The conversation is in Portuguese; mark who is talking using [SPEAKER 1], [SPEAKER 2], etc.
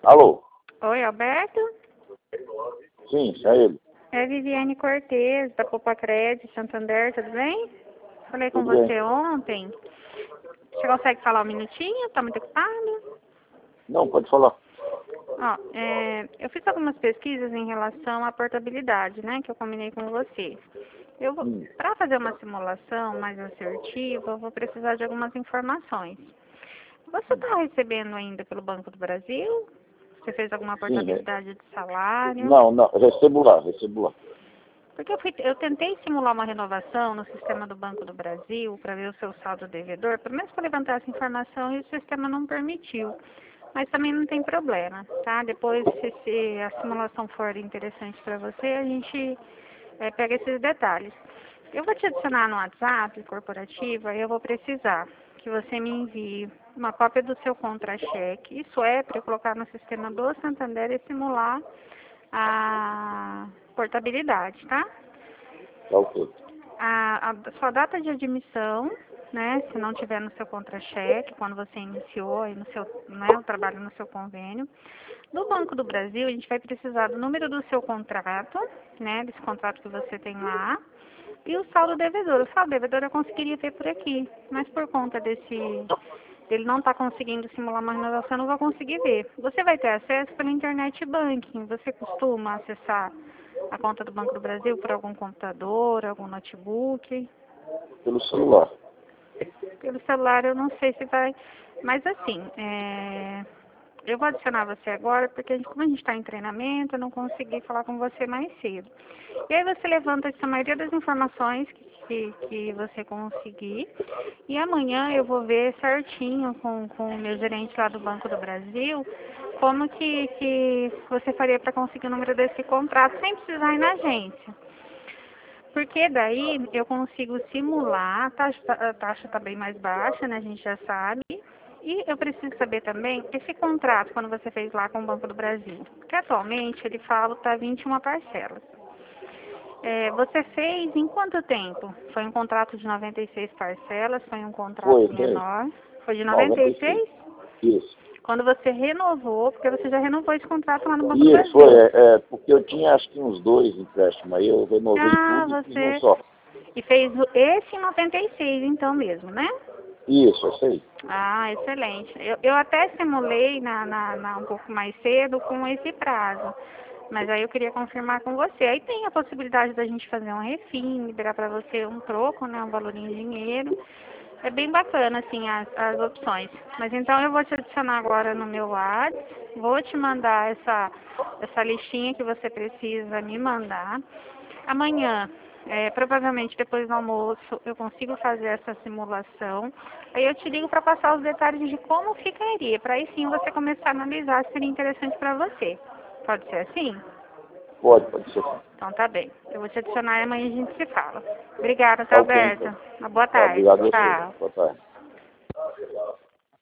[SPEAKER 1] Alô?
[SPEAKER 2] Oi, Alberto?
[SPEAKER 1] Sim, é ele.
[SPEAKER 2] É Viviane Cortez, da Popacred, Santander, tudo bem? Falei com
[SPEAKER 1] Tudo bem?
[SPEAKER 2] você ontem. Você consegue falar um minutinho? Tá muito ocupado?
[SPEAKER 1] Não, pode falar.
[SPEAKER 2] Ó, eu fiz algumas pesquisas em relação à portabilidade, né, que eu combinei com você. Para fazer uma simulação mais assertiva, eu vou precisar de algumas informações. Você está recebendo ainda pelo Banco do Brasil? Você fez alguma
[SPEAKER 1] Sim,
[SPEAKER 2] portabilidade de salário?
[SPEAKER 1] não, recebo lá.
[SPEAKER 2] Porque eu tentei simular uma renovação no sistema do Banco do Brasil para ver o seu saldo devedor, pelo menos para levantar essa informação, e o sistema não permitiu. Mas também não tem problema, tá? Depois, se a simulação for interessante para você, a gente pega esses detalhes. Eu vou te adicionar no WhatsApp corporativo, aí eu vou precisar que você me envie uma cópia do seu contra-cheque. Isso é para eu colocar no sistema do Santander e simular a portabilidade, tá?
[SPEAKER 1] Tá ok.
[SPEAKER 2] A sua data de admissão, né, se não tiver no seu contra-cheque, quando você iniciou aí no seu, né, o trabalho no seu convênio. Do Banco do Brasil, a gente vai precisar do número do seu contrato, né, desse contrato que você tem lá, e o saldo devedor. O saldo devedor eu conseguiria ver por aqui, mas por conta dele não estar conseguindo simular uma renovação, eu não vou conseguir ver. Você vai ter acesso pelo internet banking. Você costuma acessar a conta do Banco do Brasil por algum computador, algum notebook?
[SPEAKER 1] Pelo celular.
[SPEAKER 2] Pelo celular eu não sei se vai, mas assim, eu vou adicionar você agora, porque como a gente está em treinamento, eu não consegui falar com você mais cedo. E aí você levanta a maioria das informações que você conseguir, e amanhã eu vou ver certinho com o meu gerente lá do Banco do Brasil, como que você faria para conseguir o número desse contrato, sem precisar ir na agência. Porque daí eu consigo simular, a taxa está bem mais baixa, né? A gente já sabe. E eu preciso saber também esse contrato, quando você fez lá com o Banco do Brasil. Porque atualmente ele fala para 21 parcelas. Você fez em quanto tempo? Foi um contrato de 96 parcelas? Foi um contrato
[SPEAKER 1] Foi.
[SPEAKER 2] menor? Foi de
[SPEAKER 1] 96.
[SPEAKER 2] 96?
[SPEAKER 1] Isso.
[SPEAKER 2] Quando você renovou, porque você já renovou esse contrato lá no Banco do
[SPEAKER 1] Isso,
[SPEAKER 2] Brasil.
[SPEAKER 1] foi. Porque eu tinha acho que uns 2 empréstimos aí, eu renovei
[SPEAKER 2] Ah,
[SPEAKER 1] tudo e fiz um
[SPEAKER 2] você...
[SPEAKER 1] só.
[SPEAKER 2] E fez esse em 96 então mesmo, né?
[SPEAKER 1] Isso, eu sei.
[SPEAKER 2] Ah, excelente. Eu até simulei um pouco mais cedo com esse prazo. Mas aí eu queria confirmar com você. Aí tem a possibilidade da gente fazer um refim, liberar para você um troco, né? Um valor em dinheiro. É bem bacana, assim, as opções. Mas então eu vou te adicionar agora no meu WhatsApp. Vou te mandar essa listinha que você precisa me mandar. Amanhã, provavelmente depois do almoço, eu consigo fazer essa simulação. Aí eu te ligo para passar os detalhes de como ficaria, para aí sim você começar a analisar se seria interessante para você. Pode ser assim?
[SPEAKER 1] Pode ser.
[SPEAKER 2] Então tá bem. Eu vou te adicionar e amanhã a gente se fala. Obrigada, tá,
[SPEAKER 1] Tá ok,
[SPEAKER 2] Alberto?
[SPEAKER 1] então.
[SPEAKER 2] Uma boa
[SPEAKER 1] Tá,
[SPEAKER 2] tarde.
[SPEAKER 1] obrigado a você.
[SPEAKER 2] Tchau.
[SPEAKER 1] Boa tarde.